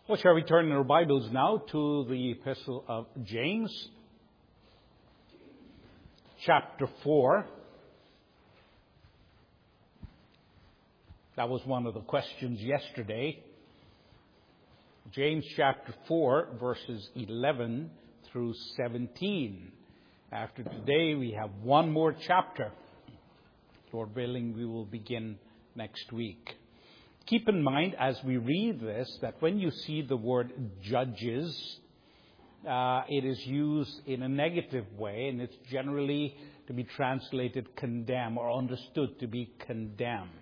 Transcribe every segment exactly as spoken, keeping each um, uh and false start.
Well, shall we turn our Bibles now to the Epistle of James, chapter four. That was one of the questions yesterday. James chapter four, verses eleven through seventeen. After today, we have one more chapter. Lord willing, we will begin next week. Keep in mind as we read this that when you see the word judges, uh, it is used in a negative way, and it's generally to be translated condemn or understood to be condemn.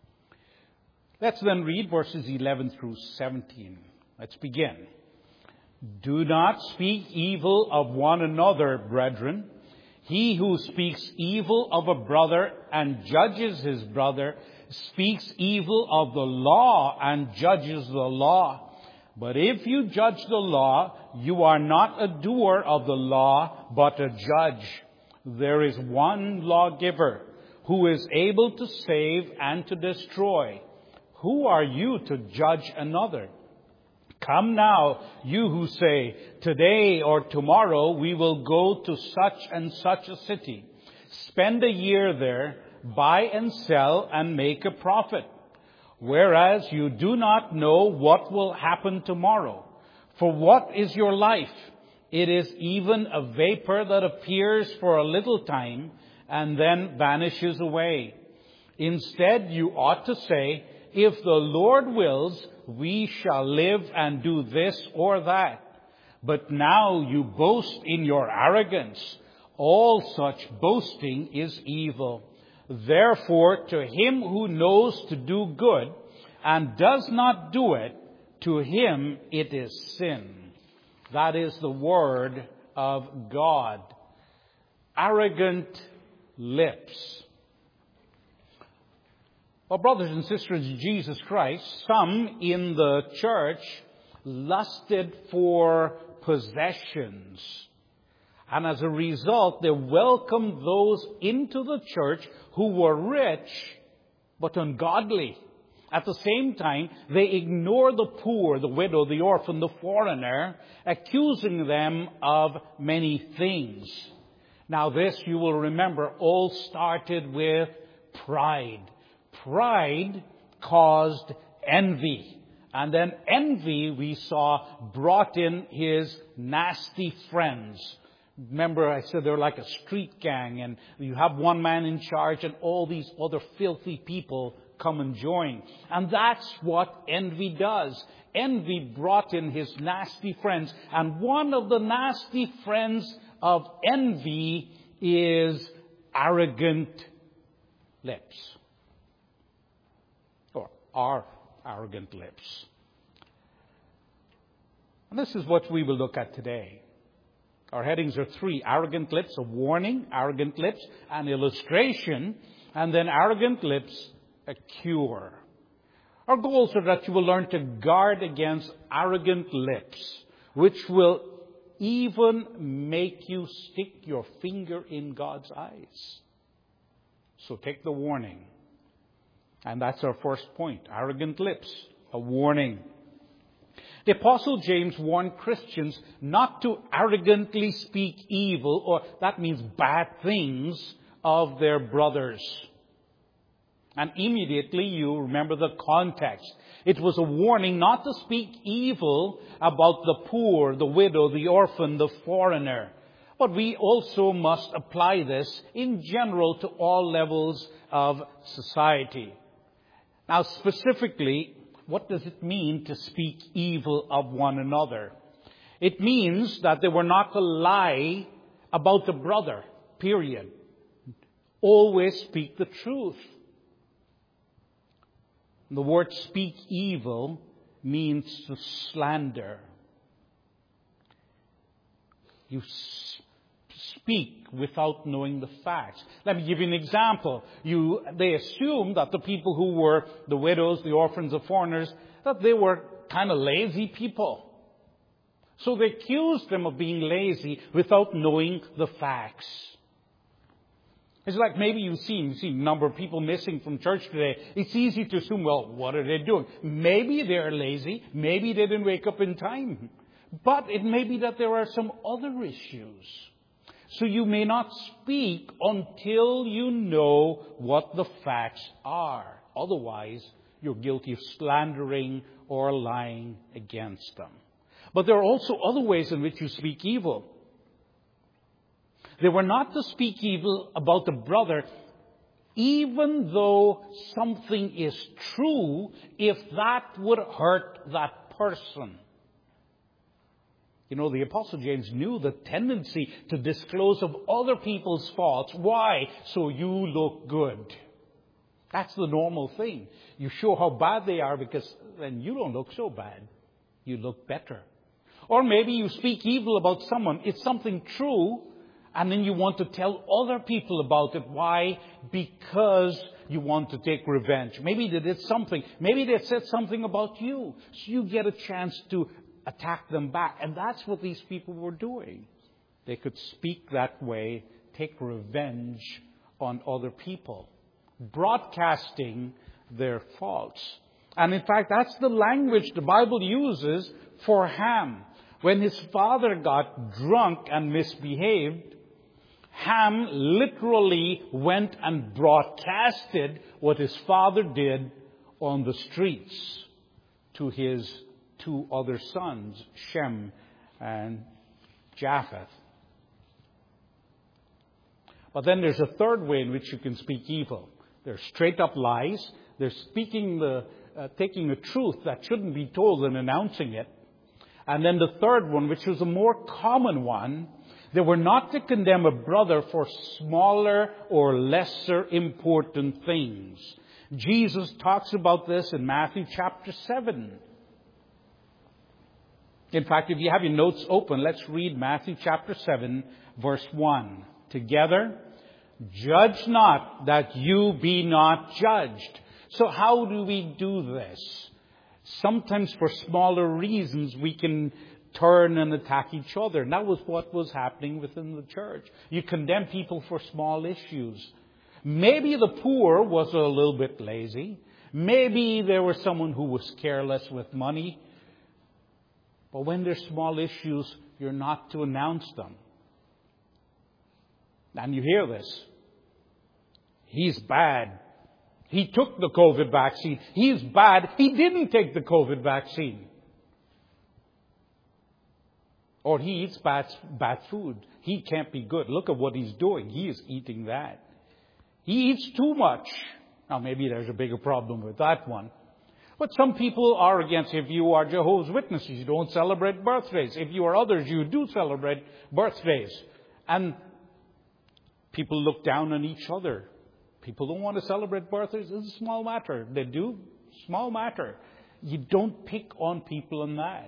Let's then read verses eleven through seventeen. Let's begin. Do not speak evil of one another, brethren. He who speaks evil of a brother and judges his brother speaks evil of the law and judges the law. But if you judge the law, you are not a doer of the law, but a judge. There is one lawgiver who is able to save and to destroy. Who are you to judge another? Come now, you who say, today or tomorrow we will go to such and such a city, spend a year there, buy and sell and make a profit. Whereas you do not know what will happen tomorrow. For what is your life? It is even a vapor that appears for a little time and then vanishes away. Instead, you ought to say, if the Lord wills, we shall live and do this or that. But now you boast in your arrogance. All such boasting is evil. Therefore, to him who knows to do good and does not do it, to him it is sin. That is the word of God. Arrogant lips. Well, brothers and sisters in Jesus Christ, some in the church lusted for possessions. And as a result, they welcomed those into the church who were rich but ungodly. At the same time, they ignored the poor, the widow, the orphan, the foreigner, accusing them of many things. Now this, you will remember, all started with pride. Pride caused envy. And then envy, we saw, brought in his nasty friends. Remember, I said they're like a street gang, and you have one man in charge, and all these other filthy people come and join. And that's what envy does. Envy brought in his nasty friends. And one of the nasty friends of envy is arrogant lips. Or our arrogant lips. And this is what we will look at today. Our headings are three. Arrogant lips, a warning. Arrogant lips, an illustration. And then arrogant lips, a cure. Our goals are that you will learn to guard against arrogant lips, which will even make you stick your finger in God's eyes. So take the warning. And that's our first point. Arrogant lips, a warning. The Apostle James warned Christians not to arrogantly speak evil, or that means bad things, of their brothers. And immediately you remember the context. It was a warning not to speak evil about the poor, the widow, the orphan, the foreigner. But we also must apply this in general to all levels of society. Now, specifically, what does it mean to speak evil of one another? It means that they were not to lie about the brother, period. Always speak the truth. The word speak evil means to slander. You speak without knowing the facts. Let me give you an example. You, they assumed that the people who were the widows, the orphans, the foreigners, that they were kind of lazy people. So they accused them of being lazy without knowing the facts. It's like maybe you've seen, you've seen a number of people missing from church today. It's easy to assume, well, what are they doing? Maybe they're lazy. Maybe they didn't wake up in time. But it may be that there are some other issues. So you may not speak until you know what the facts are. Otherwise, you're guilty of slandering or lying against them. But there are also other ways in which you speak evil. They were not to speak evil about the brother, even though something is true, if that would hurt that person. You know, the Apostle James knew the tendency to disclose of other people's faults. Why? So you look good. That's the normal thing. You show how bad they are because then you don't look so bad. You look better. Or maybe you speak evil about someone. It's something true. And then you want to tell other people about it. Why? Because you want to take revenge. Maybe they did something. Maybe they said something about you. So you get a chance to attack them back. And that's what these people were doing. They could speak that way, take revenge on other people, broadcasting their faults. And in fact, that's the language the Bible uses for Ham. When his father got drunk and misbehaved, Ham literally went and broadcasted what his father did on the streets to his two other sons, Shem and Japheth. But then there's a third way in which you can speak evil. There's straight up lies. There's speaking the, uh, taking a truth that shouldn't be told and announcing it. And then the third one, which was a more common one, they were not to condemn a brother for smaller or lesser important things. Jesus talks about this in Matthew chapter seven. In fact, if you have your notes open, let's read Matthew chapter seven, verse one. Together, judge not that you be not judged. So how do we do this? Sometimes for smaller reasons we can turn and attack each other. And that was what was happening within the church. You condemn people for small issues. Maybe the poor was a little bit lazy. Maybe there was someone who was careless with money. But when there's small issues, you're not to announce them. And you hear this. He's bad. He took the COVID vaccine. He's bad. He didn't take the COVID vaccine. Or he eats bad, bad food. He can't be good. Look at what he's doing. He is eating that. He eats too much. Now, maybe there's a bigger problem with that one. But some people are against, if you are Jehovah's Witnesses, you don't celebrate birthdays. If you are others, you do celebrate birthdays. And people look down on each other. People don't want to celebrate birthdays. It's a small matter. They do. Small matter. You don't pick on people on that.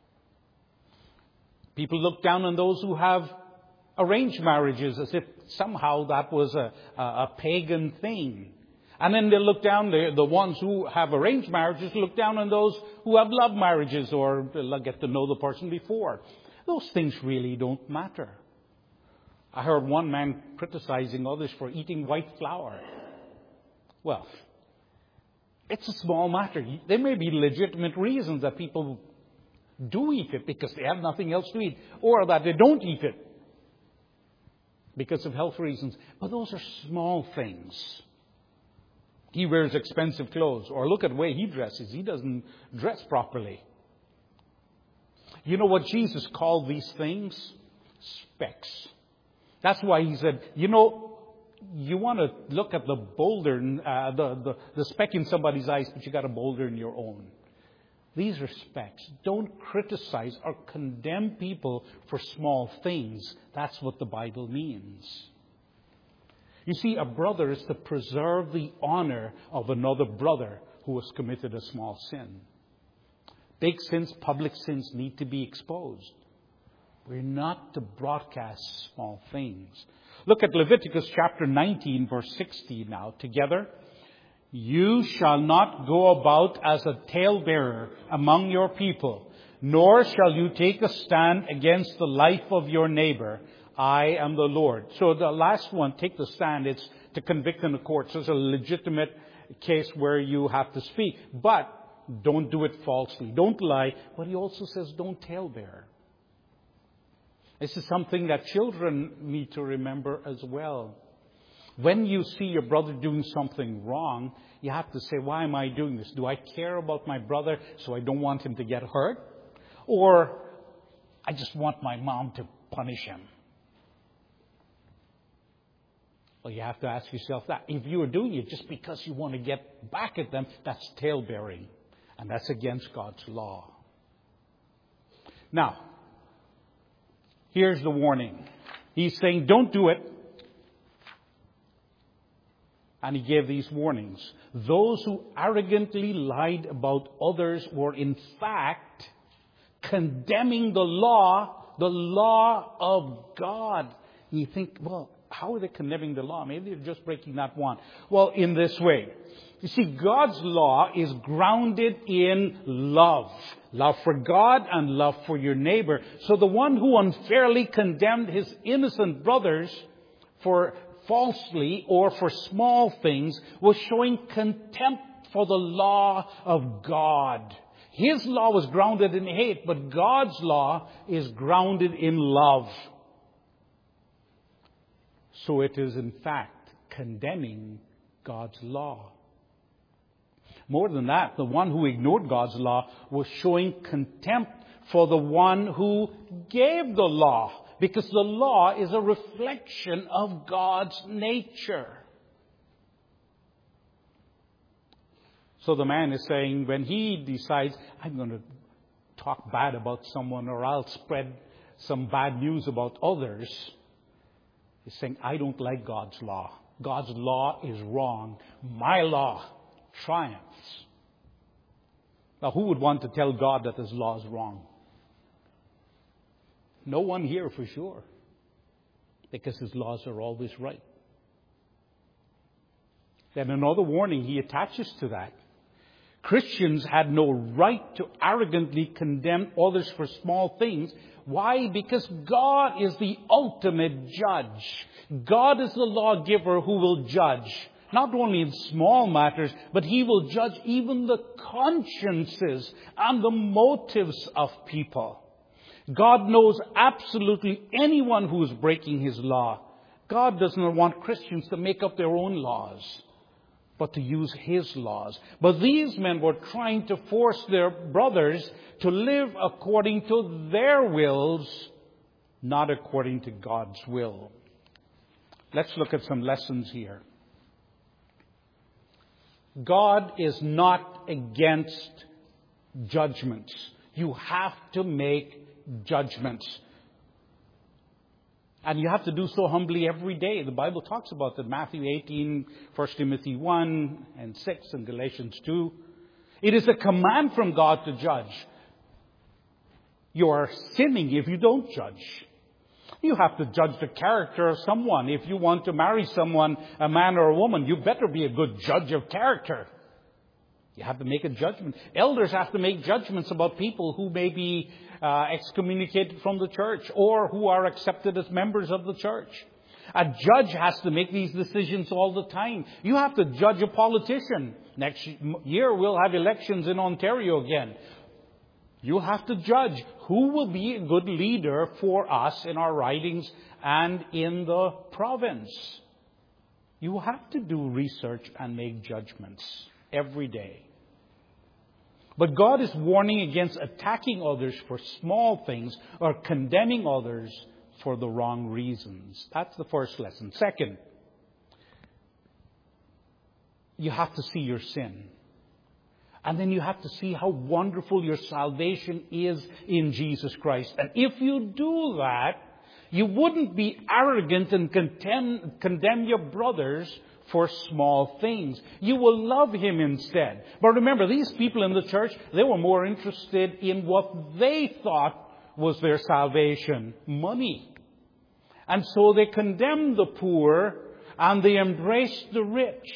People look down on those who have arranged marriages as if somehow that was a, a, a pagan thing. And then they look down, the, the ones who have arranged marriages look down on those who have love marriages or get to know the person before. Those things really don't matter. I heard one man criticizing others for eating white flour. Well, it's a small matter. There may be legitimate reasons that people do eat it because they have nothing else to eat, or that they don't eat it because of health reasons. But those are small things. He wears expensive clothes, or look at the way he dresses. He doesn't dress properly. You know what Jesus called these things? Specks. That's why he said, you know, you want to look at the boulder, uh, the, the, the speck in somebody's eyes, but you got a boulder in your own. These are specks. Don't criticize or condemn people for small things. That's what the Bible means. You see, a brother is to preserve the honor of another brother who has committed a small sin. Big sins, public sins need to be exposed. We're not to broadcast small things. Look at Leviticus chapter nineteen, verse sixteen now together. You shall not go about as a talebearer among your people, nor shall you take a stand against the life of your neighbor. I am the Lord. So the last one, take the stand, it's to convict in the court. So it's a legitimate case where you have to speak. But don't do it falsely. Don't lie. But he also says don't talebear. This is something that children need to remember as well. When you see your brother doing something wrong, you have to say, why am I doing this? Do I care about my brother so I don't want him to get hurt? Or I just want my mom to punish him? Well, you have to ask yourself that. If you are doing it just because you want to get back at them, that's talebearing. And that's against God's law. Now, here's the warning. He's saying, don't do it. And he gave these warnings. Those who arrogantly lied about others were in fact condemning the law, the law of God. And you think, well, how are they condemning the law? Maybe they're just breaking that one. Well, in this way. You see, God's law is grounded in love. Love for God and love for your neighbor. So the one who unfairly condemned his innocent brothers for falsely or for small things was showing contempt for the law of God. His law was grounded in hate, but God's law is grounded in love. So it is in fact condemning God's law. More than that, the one who ignored God's law was showing contempt for the one who gave the law, because the law is a reflection of God's nature. So the man is saying, when he decides, I'm going to talk bad about someone or I'll spread some bad news about others, he's saying, I don't like God's law. God's law is wrong. My law triumphs. Now, who would want to tell God that his law is wrong? No one here for sure, because his laws are always right. Then another warning he attaches to that. Christians had no right to arrogantly condemn others for small things. Why? Because God is the ultimate judge. God is the lawgiver who will judge. Not only in small matters, but he will judge even the consciences and the motives of people. God knows absolutely anyone who is breaking his law. God does not want Christians to make up their own laws, but to use his laws. But these men were trying to force their brothers to live according to their wills, not according to God's will. Let's look at some lessons here. God is not against judgments. You have to make judgments. And you have to do so humbly every day. The Bible talks about that. Matthew eighteen, First Timothy one and six, and Galatians two. It is a command from God to judge. You are sinning if you don't judge. You have to judge the character of someone. If you want to marry someone, a man or a woman, you better be a good judge of character. You have to make a judgment. Elders have to make judgments about people who may be uh, excommunicated from the church or who are accepted as members of the church. A judge has to make these decisions all the time. You have to judge a politician. Next year we'll have elections in Ontario again. You have to judge who will be a good leader for us in our ridings and in the province. You have to do research and make judgments every day. But God is warning against attacking others for small things or condemning others for the wrong reasons. That's the first lesson. Second, you have to see your sin. And then you have to see how wonderful your salvation is in Jesus Christ. And if you do that, you wouldn't be arrogant and condemn, condemn your brothers for small things. You will love him instead. But remember, these people in the church, they were more interested in what they thought was their salvation, money. And so they condemned the poor and they embraced the rich.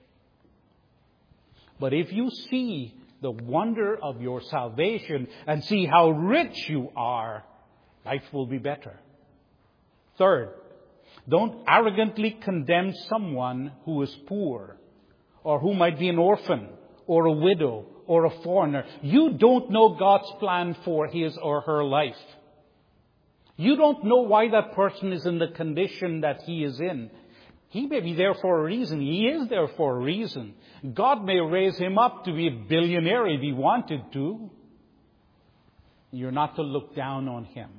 But if you see the wonder of your salvation and see how rich you are, life will be better. Third, don't arrogantly condemn someone who is poor or who might be an orphan or a widow or a foreigner. You don't know God's plan for his or her life. You don't know why that person is in the condition that he is in. He may be there for a reason. He is there for a reason. God may raise him up to be a billionaire if he wanted to. You're not to look down on him.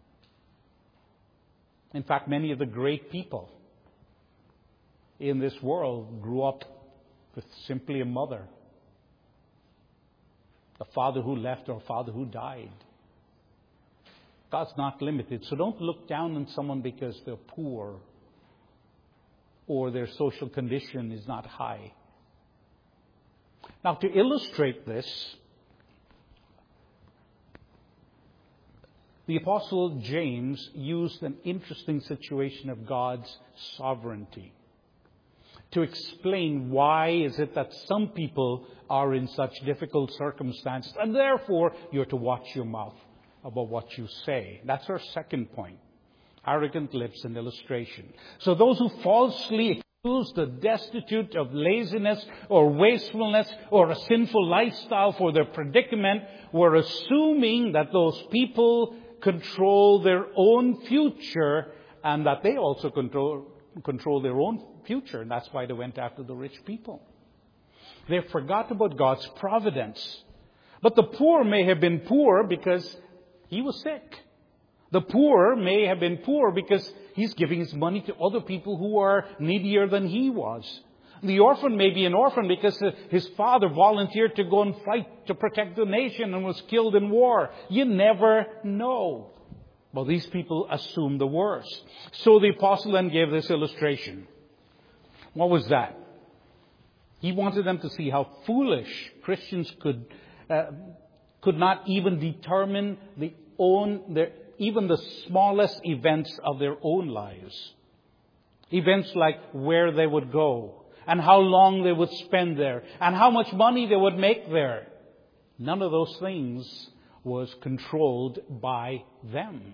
In fact, many of the great people in this world grew up with simply a mother, a father who left or a father who died. God's not limited. So don't look down on someone because they're poor or their social condition is not high. Now, to illustrate this, the Apostle James used an interesting situation of God's sovereignty to explain why is it that some people are in such difficult circumstances, and therefore you're to watch your mouth about what you say. That's our second point. Arrogant lips and illustration. So those who falsely accuse the destitute of laziness or wastefulness or a sinful lifestyle for their predicament were assuming that those people control their own future and that they also control control their own future. And that's why they went after the rich people. They forgot about God's providence. But the poor may have been poor because he was sick. The poor may have been poor because he's giving his money to other people who are needier than he was. The orphan may be an orphan because his father volunteered to go and fight to protect the nation and was killed in war. You never know. Well, these people assume the worst. So the apostle then gave this illustration. What was that? He wanted them to see how foolish Christians could uh, could not even determine the own their even the smallest events of their own lives. Events like where they would go and how long they would spend there and how much money they would make there. None of those things was controlled by them.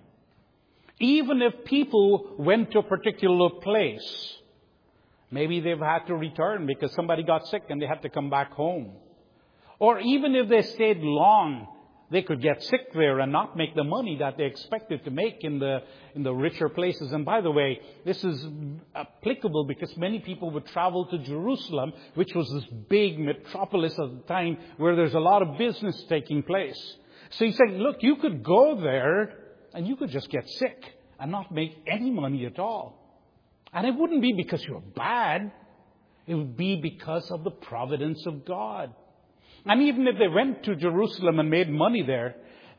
Even if people went to a particular place, maybe they've had to return because somebody got sick and they had to come back home. Or even if they stayed long, they could get sick there and not make the money that they expected to make in the in the richer places. And by the way, this is applicable because many people would travel to Jerusalem, which was this big metropolis at the time where there's a lot of business taking place. So he's saying, look, you could go there and you could just get sick and not make any money at all. And it wouldn't be because you're bad. It would be because of the providence of God. And even if they went to Jerusalem and made money there,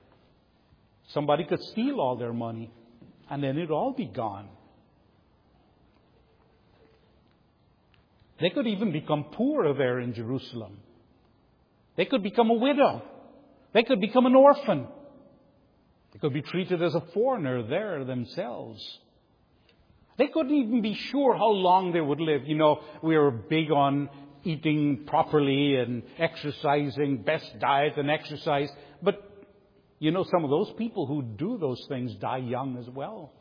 somebody could steal all their money and then it'd all be gone. They could even become poorer there in Jerusalem. They could become a widow. They could become an orphan. They could be treated as a foreigner there themselves. They couldn't even be sure how long they would live. You know, we were big on eating properly and exercising, best diet and exercise. But, you know, some of those people who do those things die young as well.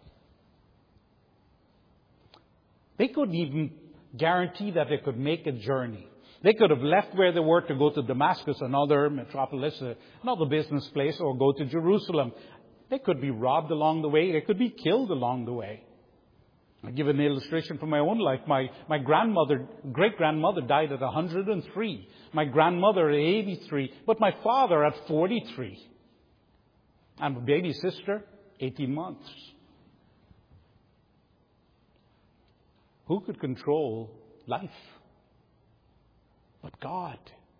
They couldn't even guarantee that they could make a journey. They could have left where they were to go to Damascus, another metropolis, another business place, or go to Jerusalem. They could be robbed along the way. They could be killed along the way. I'll give an illustration from my own life. My, my grandmother, great-grandmother died at one hundred three. My grandmother at eighty-three. But my father at forty-three. And my baby sister, eighteen months. Who could control life? But God.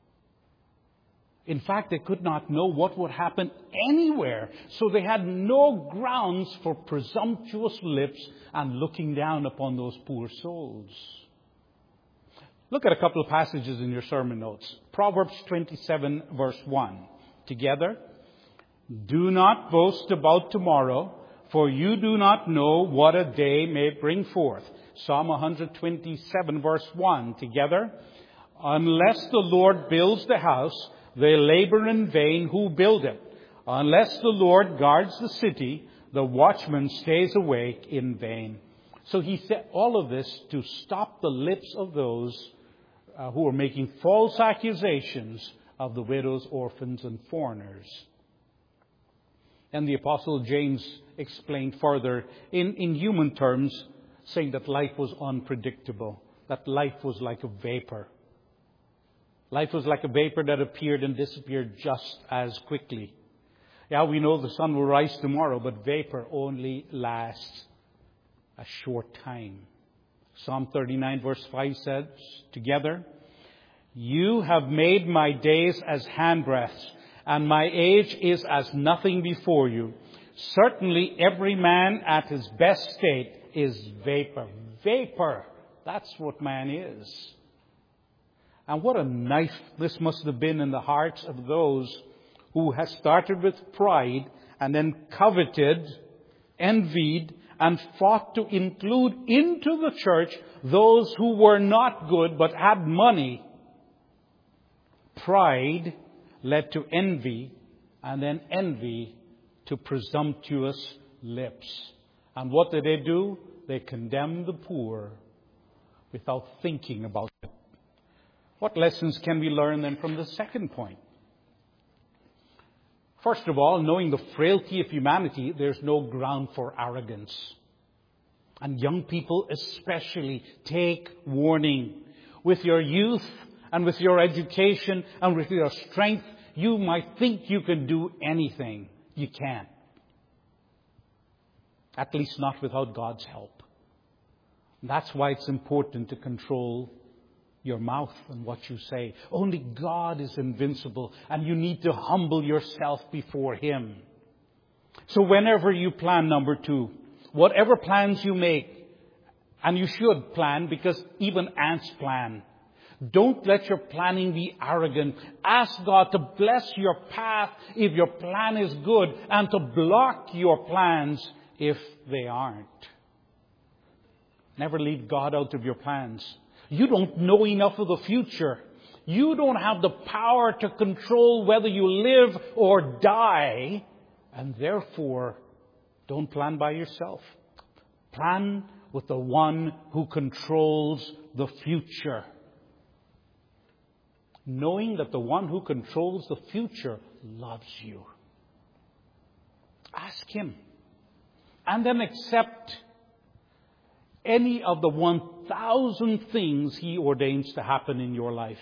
In fact, they could not know what would happen anywhere. So they had no grounds for presumptuous lips and looking down upon those poor souls. Look at a couple of passages in your sermon notes. Proverbs twenty-seven, verse one. Together. Do not boast about tomorrow, for you do not know what a day may bring forth. Psalm one twenty-seven, verse one. Together. Unless the Lord builds the house, they labor in vain who build it. Unless the Lord guards the city, the watchman stays awake in vain. So he said all of this to stop the lips of those uh, who are making false accusations of the widows, orphans, and foreigners. And the Apostle James explained further in, in human terms, saying that life was unpredictable, that life was like a vapor. Life was like a vapor that appeared and disappeared just as quickly. Yeah, we know the sun will rise tomorrow, but vapor only lasts a short time. Psalm thirty-nine verse five says, together, you have made my days as handbreadths, and my age is as nothing before you. Certainly every man at his best state is vapor. Vapor. That's what man is. And what a knife this must have been in the hearts of those who had started with pride and then coveted, envied, and fought to include into the church those who were not good but had money. Pride led to envy, and then envy to presumptuous lips. And what did they do? They condemned the poor without thinking about it. What lessons can we learn then from the second point? First of all, knowing the frailty of humanity, there's no ground for arrogance. And young people especially, take warning. With your youth and with your education and with your strength, you might think you can do anything. You can't. At least not without God's help. That's why it's important to control your mouth and what you say. Only God is invincible, and you need to humble yourself before Him. So whenever you plan, number two, whatever plans you make, and you should plan because even ants plan, don't let your planning be arrogant. Ask God to bless your path if your plan is good, and to block your plans if they aren't. Never leave God out of your plans. You don't know enough of the future. You don't have the power to control whether you live or die. And therefore, don't plan by yourself. Plan with the one who controls the future. Knowing that the one who controls the future loves you. Ask Him. And then accept any of the one thousand things He ordains to happen in your life.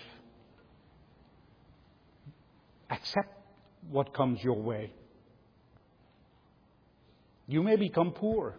Accept what comes your way. You may become poor.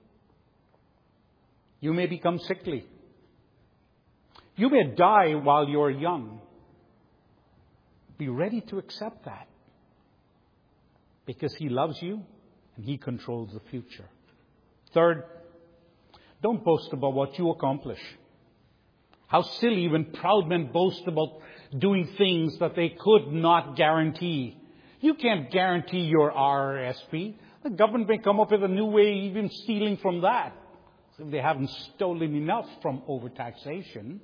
You may become sickly. You may die while you're young. Be ready to accept that. Because He loves you and He controls the future. Third, don't boast about what you accomplish. How silly when proud men boast about doing things that they could not guarantee. You can't guarantee your R R S P. The government may come up with a new way even stealing from that, if they haven't stolen enough from overtaxation.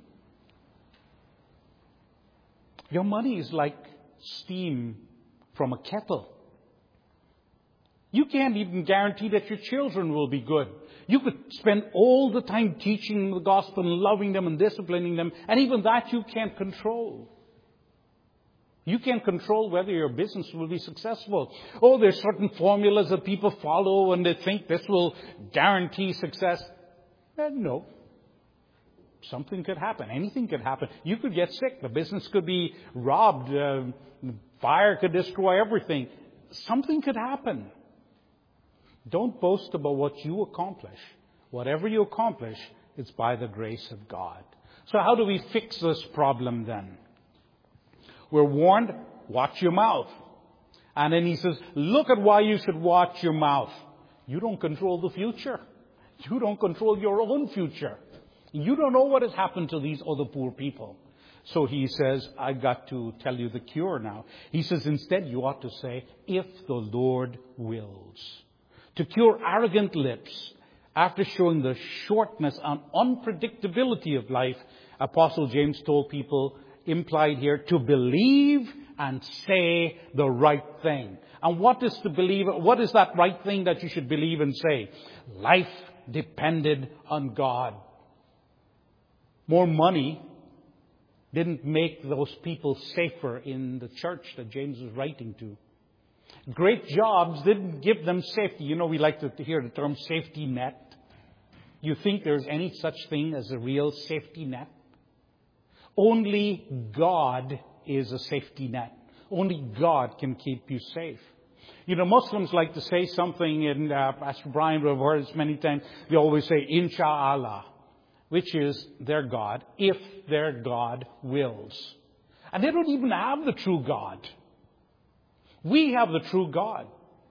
Your money is like steam from a kettle. You can't even guarantee that your children will be good. You could spend all the time teaching the gospel and loving them and disciplining them, and even that you can't control. You can't control whether your business will be successful. Oh, there's certain formulas that people follow and they think this will guarantee success. Eh, no. Something could happen. Anything could happen. You could get sick. The business could be robbed. Uh, fire could destroy everything. Something could happen. Don't boast about what you accomplish. Whatever you accomplish, it's by the grace of God. So how do we fix this problem then? We're warned, watch your mouth. And then he says, look at why you should watch your mouth. You don't control the future. You don't control your own future. You don't know what has happened to these other poor people. So he says, I got to tell you the cure now. He says, instead you ought to say, if the Lord wills. To cure arrogant lips, after showing the shortness and unpredictability of life, Apostle James told people, implied here, to believe and say the right thing. And what is to believe, what is that right thing that you should believe and say? Life depended on God. More money didn't make those people safer in the church that James was writing to. Great jobs didn't give them safety. You know, we like to hear the term safety net. You think there's any such thing as a real safety net? Only God is a safety net. Only God can keep you safe. You know, Muslims like to say something, and uh, Pastor Brian, we've heard this many times. They always say, Insha'Allah, which is their God, if their God wills. And they don't even have the true God. We have the true God.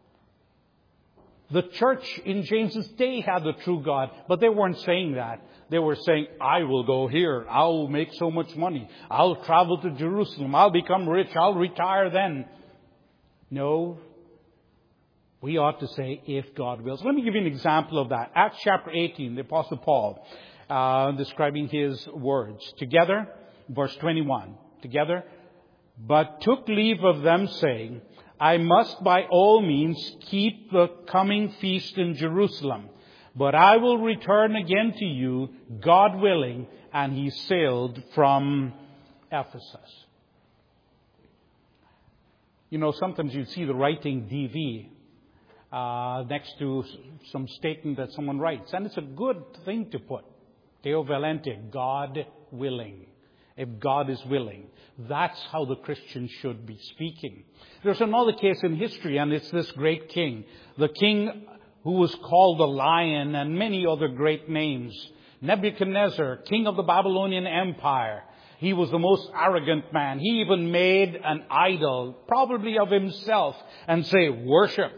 The church in James's day had the true God, but they weren't saying that. They were saying, I will go here. I'll make so much money. I'll travel to Jerusalem. I'll become rich. I'll retire then. No. We ought to say, if God wills. Let me give you an example of that. Acts chapter eighteen, the Apostle Paul, uh, describing his words. Together, verse twenty-one. Together, but took leave of them, saying, I must by all means keep the coming feast in Jerusalem, but I will return again to you, God willing. And he sailed from Ephesus. You know, sometimes you see the writing D V uh, next to some statement that someone writes, and it's a good thing to put. Deo volente, God willing. If God is willing. That's how the Christian should be speaking. There's another case in history, and it's this great king. The king who was called the Lion, and many other great names. Nebuchadnezzar, king of the Babylonian Empire. He was the most arrogant man. He even made an idol, probably of himself, and say, worship.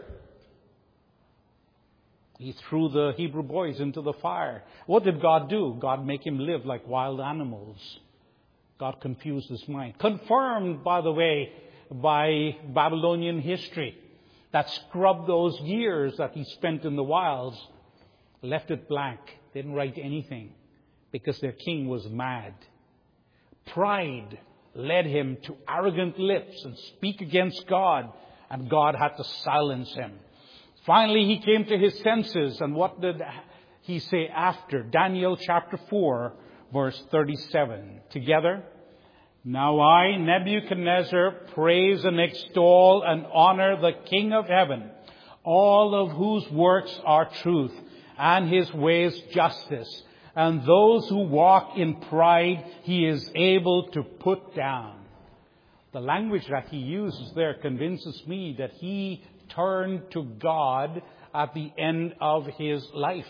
He threw the Hebrew boys into the fire. What did God do? God make him live like wild animals. God confused his mind. Confirmed, by the way, by Babylonian history. That scrubbed those years that he spent in the wilds. Left it blank. Didn't write anything. Because their king was mad. Pride led him to arrogant lips and speak against God. And God had to silence him. Finally, he came to his senses. And what did he say after? Daniel chapter four. Verse thirty-seven. Together. Now I, Nebuchadnezzar, praise and extol and honor the King of heaven, all of whose works are truth, and his ways justice. And those who walk in pride, he is able to put down. The language that he uses there convinces me that he turned to God at the end of his life.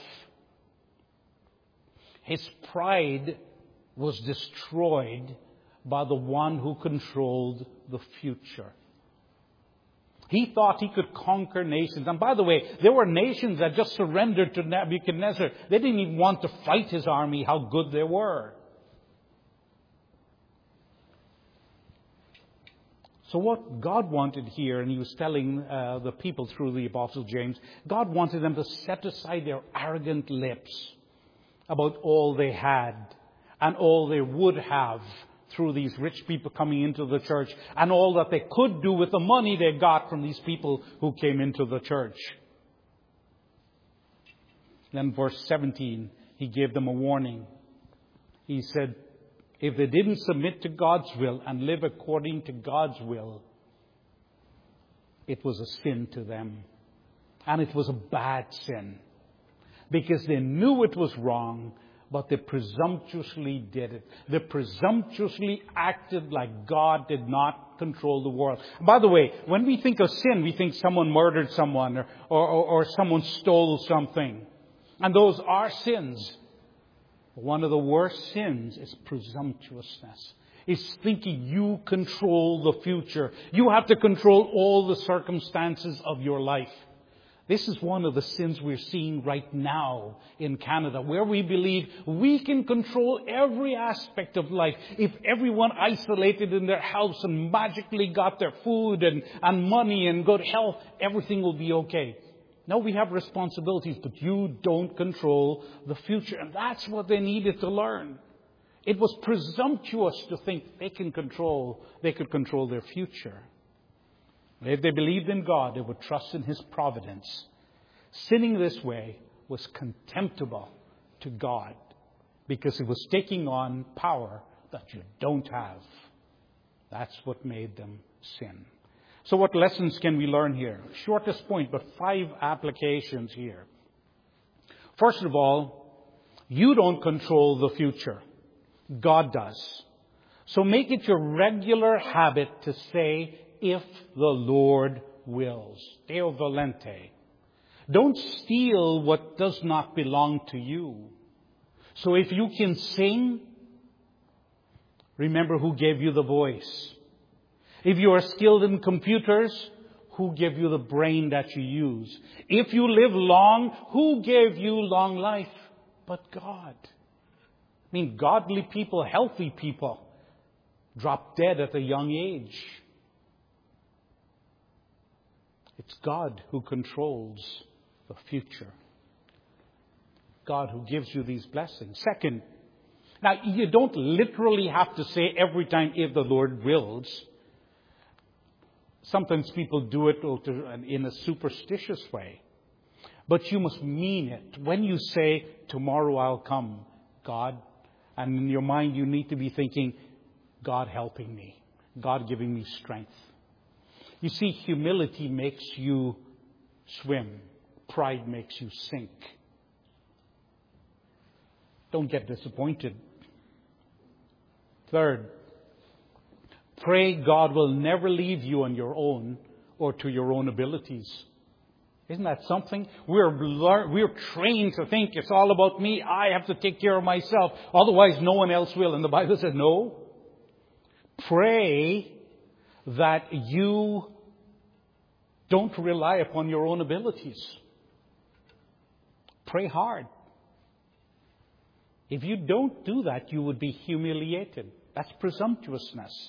His pride was destroyed by the one who controlled the future. He thought he could conquer nations. And by the way, there were nations that just surrendered to Nebuchadnezzar. They didn't even want to fight his army, how good they were. So what God wanted here, and he was telling uh, the people through the Apostle James, God wanted them to set aside their arrogant lips about all they had and all they would have through these rich people coming into the church and all that they could do with the money they got from these people who came into the church. Then verse seventeen, he gave them a warning. He said, if they didn't submit to God's will and live according to God's will, it was a sin to them. And it was a bad sin. Because they knew it was wrong, but they presumptuously did it. They presumptuously acted like God did not control the world. By the way, when we think of sin, we think someone murdered someone or, or, or someone stole something. And those are sins. One of the worst sins is presumptuousness. It's thinking you control the future. You have to control all the circumstances of your life. This is one of the sins we're seeing right now in Canada, where we believe we can control every aspect of life. If everyone isolated in their house and magically got their food and, and money and good health, everything will be okay. No, we have responsibilities, but you don't control the future. And that's what they needed to learn. It was presumptuous to think they can control, they could control their future. If they believed in God, they would trust in His providence. Sinning this way was contemptible to God because it was taking on power that you don't have. That's what made them sin. So what lessons can we learn here? Shortest point, but five applications here. First of all, you don't control the future. God does. So make it your regular habit to say, if the Lord wills. Deo volente. Don't steal what does not belong to you. So if you can sing, remember who gave you the voice. If you are skilled in computers, who gave you the brain that you use? If you live long, who gave you long life? But God. I mean, godly people, healthy people, drop dead at a young age. It's God who controls the future. God who gives you these blessings. Second, now you don't literally have to say every time, if the Lord wills. Sometimes people do it in a superstitious way. But you must mean it. When you say, tomorrow I'll come, God, and in your mind you need to be thinking, God helping me, God giving me strength. You see, humility makes you swim. Pride makes you sink. Don't get disappointed. Third, pray God will never leave you on your own or to your own abilities. Isn't that something? We're we're trained to think it's all about me. I have to take care of myself. Otherwise, no one else will. And the Bible says, no. Pray that you don't rely upon your own abilities. Pray hard. If you don't do that, you would be humiliated. That's presumptuousness.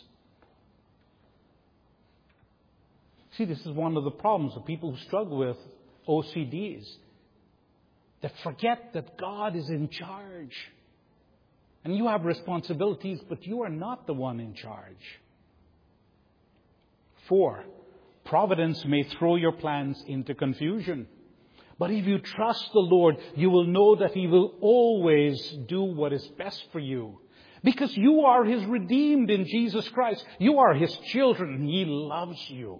See, this is one of the problems of people who struggle with O C Ds. They forget that God is in charge. And you have responsibilities, but you are not the one in charge. Four, providence may throw your plans into confusion. But if you trust the Lord, you will know that He will always do what is best for you. Because you are His redeemed in Jesus Christ. You are His children and He loves you.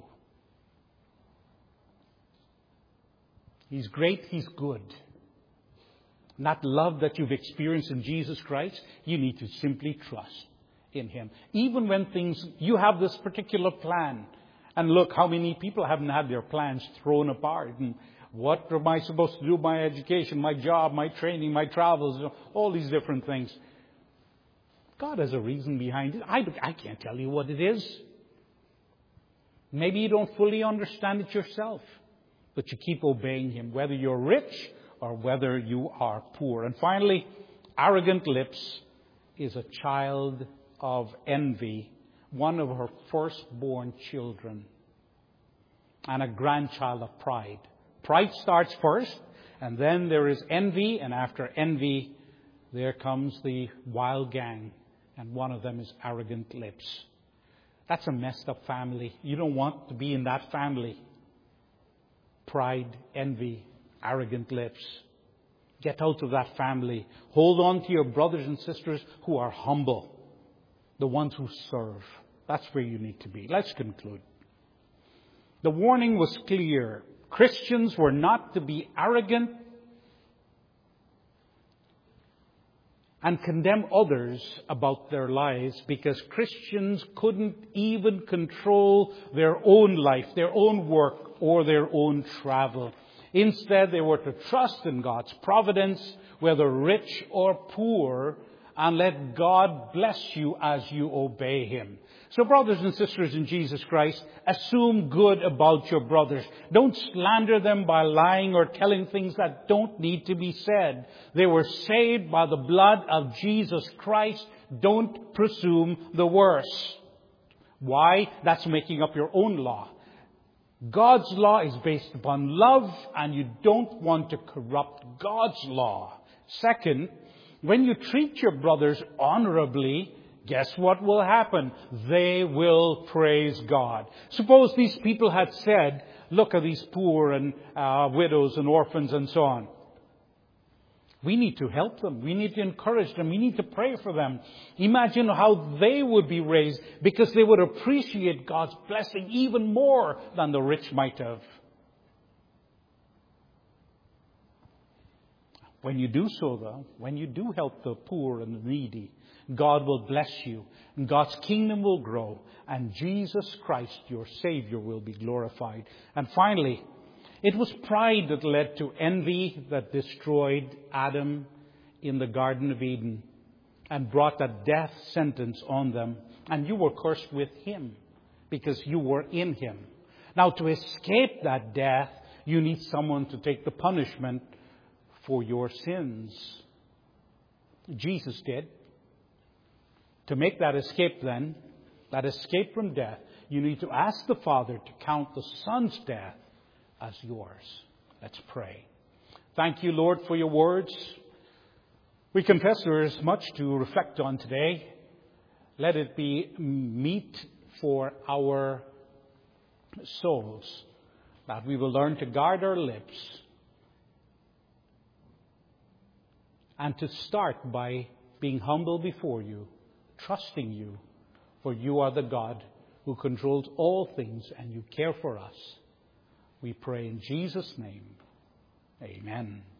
He's great, He's good. That love that you've experienced in Jesus Christ, you need to simply trust in Him. Even when things, you have this particular plan. And look, how many people haven't had their plans thrown apart. And what am I supposed to do? My education, my job, my training, my travels, all these different things. God has a reason behind it. I, I can't tell you what it is. Maybe you don't fully understand it yourself. But you keep obeying Him, whether you're rich or whether you are poor. And finally, arrogant lips is a child of envy, one of her firstborn children, and a grandchild of pride. Pride starts first, and then there is envy, and after envy, there comes the wild gang, and one of them is arrogant lips. That's a messed up family. You don't want to be in that family. Pride, envy, arrogant lips. Get out of that family. Hold on to your brothers and sisters who are humble. The ones who serve. That's where you need to be. Let's conclude. The warning was clear. Christians were not to be arrogant and condemn others about their lives, because Christians couldn't even control their own life, their own work, or their own travel. Instead, they were to trust in God's providence, whether rich or poor, and let God bless you as you obey Him. So brothers and sisters in Jesus Christ, assume good about your brothers. Don't slander them by lying or telling things that don't need to be said. They were saved by the blood of Jesus Christ. Don't presume the worst. Why? That's making up your own law. God's law is based upon love, and you don't want to corrupt God's law. Second, When you treat your brothers honorably, guess what will happen? They will praise God. Suppose these people had said, look at these poor and uh, widows and orphans and so on. We need to help them. We need to encourage them. We need to pray for them. Imagine how they would be raised, because they would appreciate God's blessing even more than the rich might have. When you do so, though, when you do help the poor and the needy, God will bless you, and God's kingdom will grow, and Jesus Christ, your Savior, will be glorified. And finally, it was pride that led to envy that destroyed Adam in the Garden of Eden and brought a death sentence on them. And you were cursed with him because you were in him. Now, to escape that death, you need someone to take the punishment for your sins. Jesus did. To make that escape then, that escape from death, you need to ask the Father to count the Son's death as yours. Let's pray. Thank you, Lord, for your words. We confess there is much to reflect on today. Let it be meat for our souls, that we will learn to guard our lips and to start by being humble before you, trusting you, for you are the God who controls all things and you care for us. We pray in Jesus' name. Amen.